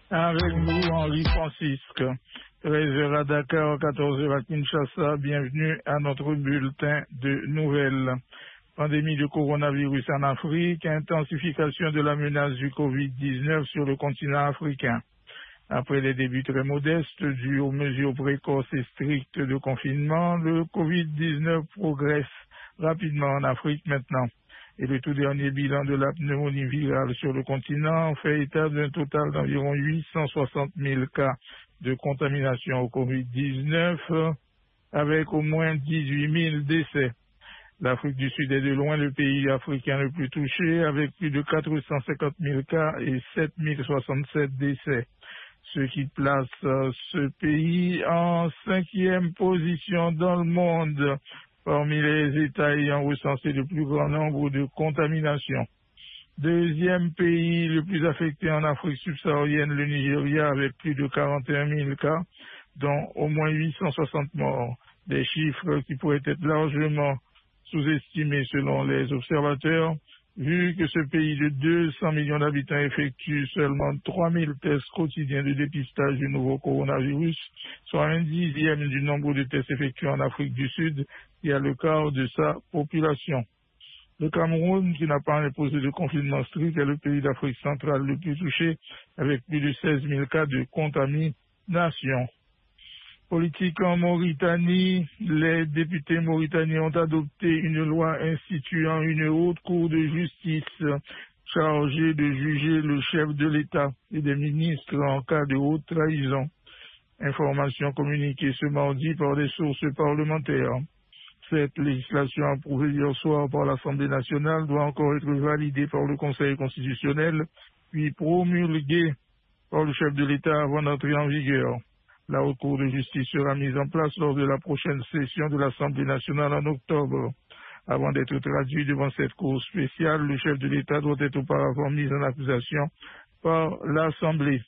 Avec nous, Henri Francisque. 13h à Dakar, 14h à Kinshasa. Bienvenue à notre bulletin de nouvelles. Pandémie de coronavirus en Afrique, intensification de la menace du Covid-19 sur le continent africain. Après les débuts très modestes dus aux mesures précoces et strictes de confinement, le Covid-19 progresse rapidement en Afrique maintenant. Et le tout dernier bilan de la pneumonie virale sur le continent fait état d'un total d'environ 860 000 cas de contamination au Covid-19, avec au moins 18 000 décès. L'Afrique du Sud est de loin le pays africain le plus touché, avec plus de 450 000 cas et 7 067 décès, ce qui place ce pays en 5e position dans le monde, parmi les États ayant recensé le plus grand nombre de contaminations. Deuxième pays le plus affecté en Afrique subsaharienne, le Nigeria, avec plus de 41 000 cas, dont au moins 860 morts. Des chiffres qui pourraient être largement sous-estimés selon les observateurs, vu que ce pays de 200 millions d'habitants effectue seulement 3 000 tests quotidiens de dépistage du nouveau coronavirus, soit 1/10 du nombre de tests effectués en Afrique du Sud, qui a le quart de sa population. Le Cameroun, qui n'a pas imposé de confinement strict, est le pays d'Afrique centrale le plus touché, avec plus de 16 000 cas de contamination. Politique en Mauritanie, les députés mauritaniens ont adopté une loi instituant une haute cour de justice chargée de juger le chef de l'État et des ministres en cas de haute trahison. Information communiquée ce mardi par des sources parlementaires. Cette législation approuvée hier soir par l'Assemblée nationale doit encore être validée par le Conseil constitutionnel, puis promulguée par le chef de l'État avant d'entrer en vigueur. La Haute Cour de justice sera mise en place lors de la prochaine session de l'Assemblée nationale en octobre. Avant d'être traduit devant cette Cour spéciale, le chef de l'État doit être auparavant mis en accusation par l'Assemblée.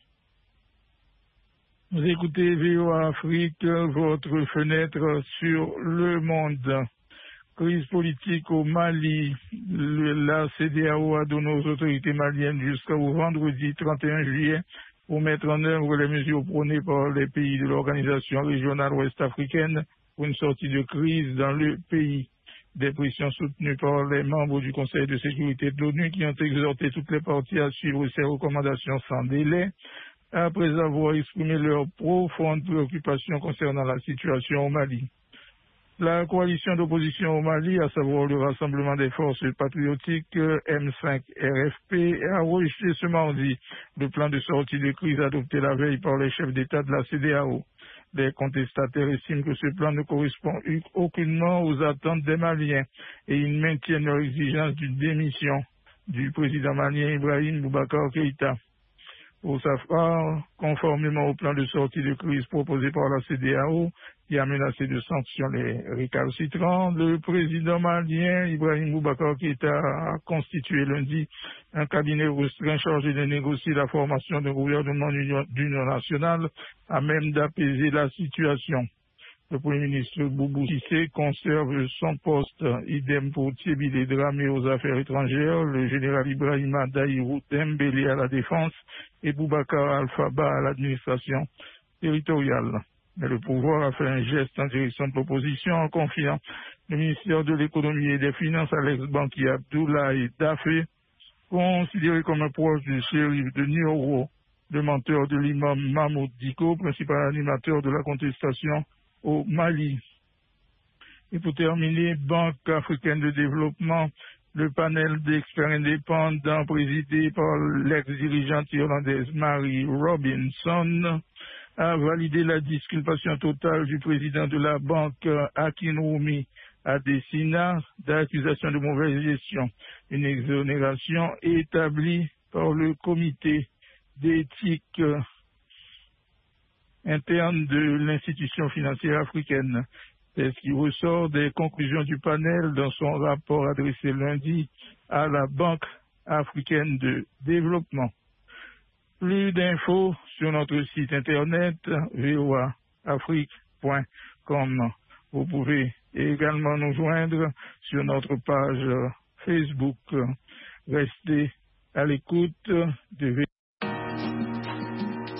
Vous écoutez VOA Afrique, votre fenêtre sur le monde. Crise politique au Mali. La CEDEAO a donné aux autorités maliennes jusqu'au vendredi 31 juillet pour mettre en œuvre les mesures prônées par les pays de l'organisation régionale ouest-africaine pour une sortie de crise dans le pays. Des pressions soutenues par les membres du Conseil de sécurité de l'ONU qui ont exhorté toutes les parties à suivre ces recommandations sans délai, après avoir exprimé leur profonde préoccupation concernant la situation au Mali. La coalition d'opposition au Mali, à savoir le Rassemblement des forces patriotiques M5 RFP, a rejeté ce mardi le plan de sortie de crise adopté la veille par les chefs d'État de la CEDEAO. Les contestataires estiment que ce plan ne correspond aucunement aux attentes des Maliens et ils maintiennent leur exigence d'une démission du président malien Ibrahim Boubacar Keïta. Pour sa part, conformément au plan de sortie de crise proposé par la CEDEAO, qui a menacé de sanctions les récalcitrants, le président malien Ibrahim Boubacar Keïta a constitué lundi un cabinet restreint chargé de négocier la formation d'un gouvernement d'union nationale à même d'apaiser la situation. Le Premier ministre Boubou Cissé conserve son poste, idem pour Thiébile Dramé aux affaires étrangères, le général Ibrahima Daïrou Dembélé à la défense et Boubacar Alphaba à l'administration territoriale. Mais le pouvoir a fait un geste en direction de l'opposition en confiant le ministère de l'économie et des finances à l'ex-banquier Abdoulaye Dafé, considéré comme un proche du shérif de Nioro, le menteur de l'imam Mahmoud Diko, principal animateur de la contestation au Mali. Et pour terminer, Banque africaine de développement, le panel d'experts indépendants présidé par l'ex-dirigeante irlandaise Mary Robinson a validé la disculpation totale du président de la banque Akinwumi Adesina d'accusations de mauvaise gestion, une exonération établie par le comité d'éthique interne de l'institution financière africaine. C'est ce qui ressort des conclusions du panel dans son rapport adressé lundi à la Banque africaine de développement. Plus d'infos sur notre site internet voaafrique.com. Vous pouvez également nous joindre sur notre page Facebook. Restez à l'écoute de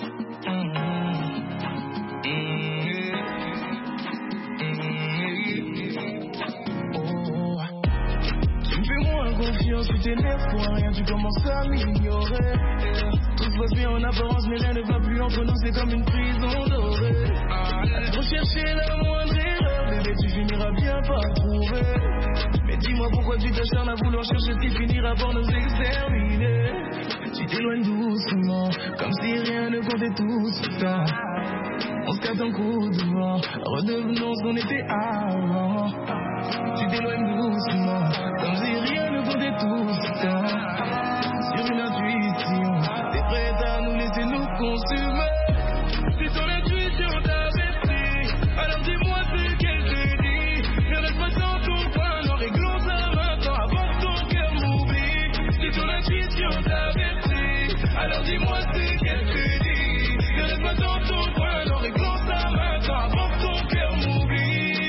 t'énerves pour rien, tu commences à m'ignorer. Tout se passe bien en apparence, mais rien ne va plus entre nous, c'est comme une prison dorée. Pour chercher la moindre erreur, bébé, tu finiras bien par trouver. Mais dis-moi pourquoi tu t'acharnes à vouloir chercher ce qui finira par nous exterminer. Tu t'éloignes doucement, comme si rien ne comptait tout ce temps. On se casse un coup de vent, redevenons ce qu'on était avant. Tu t'éloignes doucement, comme si rien ne comptait tout ce temps. Sur une intuition, t'es prête à nous laisser nous consumer. Si ton intuition t'avertit, alors dis-moi ce qu'elle te dit. Ne reste pas dans ton coin, non, réglons ça maintenant avant que ton cœur m'oublie. Si ton intuition t'avertit, alors dis-moi ce qu'elle te dit. Ne reste pas dans ton coin, non, réglons ça maintenant avant que ton cœur m'oublie.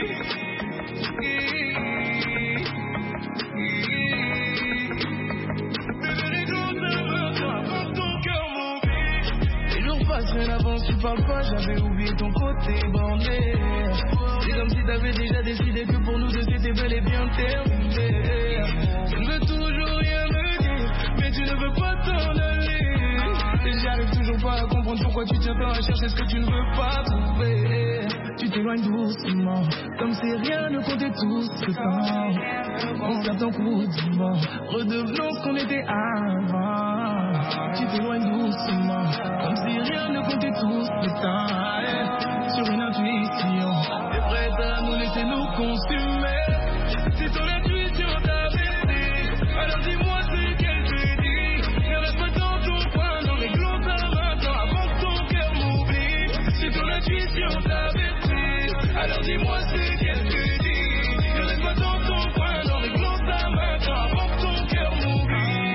Rien n'avance, tu parles pas, j'avais oublié ton côté borné. C'est comme si t'avais déjà décidé que pour nous deux c'était bel et bien terminé. Tu ne veux toujours rien me dire, mais tu ne veux pas t'en aller. Et j'arrive toujours pas à comprendre pourquoi tu tiens tant à chercher ce que tu ne veux pas trouver. Tu t'éloignes doucement, comme si rien ne comptait tout ce temps. On se tape un coup de vent, redevenons ce qu'on était avant. Tu t'éloignes doucement, comme si rien ne comptait tout ce temps. Sur une intuition, t'es prête à nous laisser nous consumer. Si ton intuition t'avertit, alors dis-moi ce qu'elle te dit. Ne reste pas dans ton coin, non, réglons ça maintenant avant que ton cœur m'oublie. Si ton intuition t'avertit, alors dis-moi ce qu'elle te dit. Ne reste pas dans ton coin, non, réglons ça maintenant avant que ton cœur m'oublie.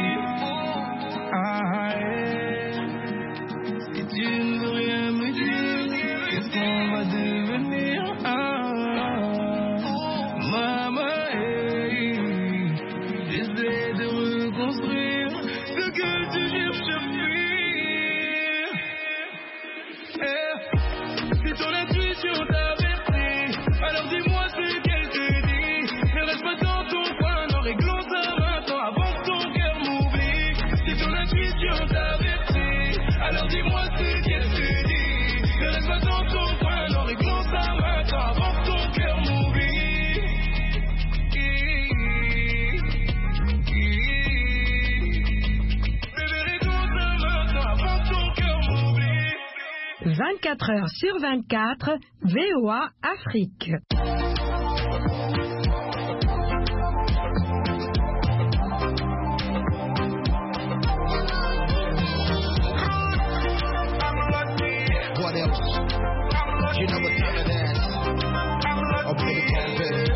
Si tu ne veux rien me dire, qu'est-ce qu'on va devenir? Maman, j'essaie de reconstruire ce que tu cherches à fuir. Si ton intuition t'avertit, alors dis-moi ce qu'elle te dit. Ne reste pas dans ton coin, non, réglons ça maintenant avant que ton cœur m'oublie. Si ton intuition t'avertit, alors dis-moi ce qu'elle te dit. Ne reste pas dans ton coin, non, réglons ça maintenant avant que ton cœur m'oublie. 24 heures sur 24, VOA Afrique. What else? You know what time it is. Up in the campaign.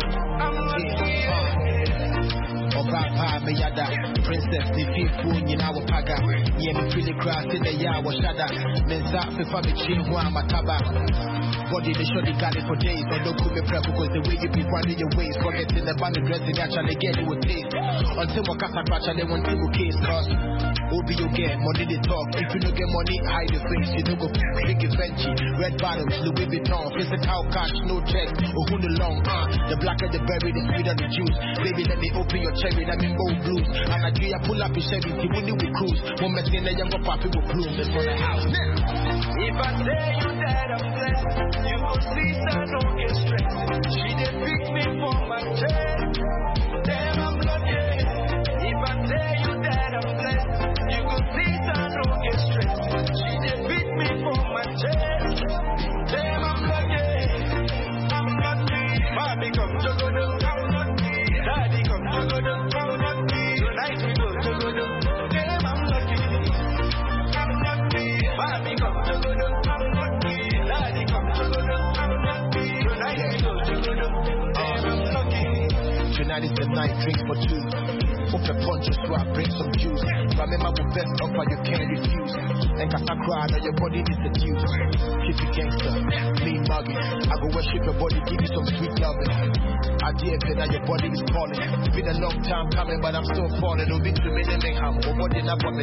Papa, me yada. Princess, the fifth in our paga. Yeah, me feel the grass in the yawa shada. Mensa, if I'm a chin, who I'm a taba. Body, they show the got it for days. But don't come me prep because the way you be running your ways. Forgetting the band dressing, actually get it with taste. Until my cat actually want to case cause. Obi you get money they talk. If you don't get money, hide your face. You don't go big Fenty, red bottoms, Louis Vuitton, physical cash, no check. Oh, who the long, the blacker the berry, the sweeter the juice. Baby, let me open your cherry, let me bold blues. And I do pull up your Chevy, you win with cruise. One man saying that younger papi will bloom. That's for the house. If I tell you that I'm blessed, you gon' see I don't get stressed. She did pick me for my chest. Damn, I'm lucky. If I tell you that I'm blessed, you gon' see I don't get stressed. She did pick me for my chest. Damn, I'm lucky. I'm lucky. Mommy come to go to Daddy come to go to tonight we go to go to. Damn, I'm lucky. I'm lucky. Mommy come to go to Daddy come to go to tonight we go to go to. Damn, I'm lucky. Tonight is the night, drink for two. Open punch, so I bring some juice. Remember the best offer you can't refuse. And Casacra, now your body is seduced. Keep it gangster, mean mugging. I go worship your body, give you some sweet loving. I dare say that your body is calling. It's been a long time coming, but I'm still falling. Don't be too many, I'm body not